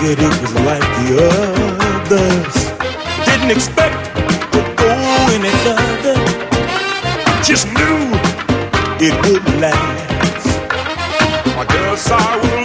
that it was like the others. Didn't expect to go any further. Just knew it wouldn't last. I guess I was